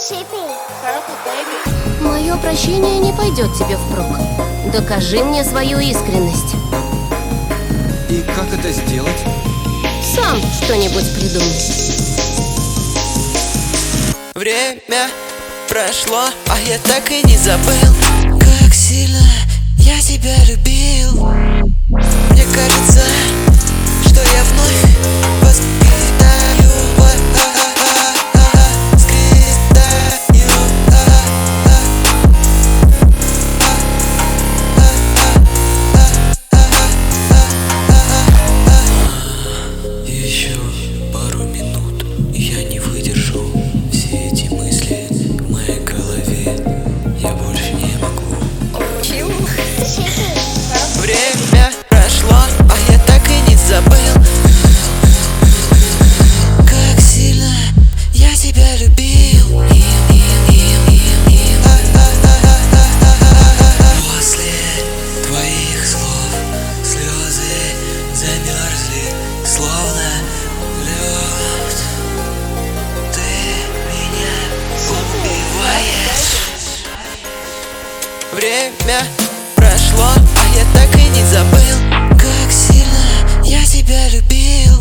Мое прощение не пойдет тебе впрок. Докажи мне свою искренность. И как это сделать? Сам что-нибудь придумай. Время прошло, а я так и не забыл, как сильно я тебя любил. Мне кажется, что я вновь воскресаю. Еще пару минут, и я не выдержу. Все эти мысли в моей голове, я больше не могу. Время прошло, а я так и не забыл, как сильно я тебя любил. После твоих слов слезы замерзли, словно лед. Ты меня убиваешь. Время прошло, а я так и не забыл, как сильно я тебя любил.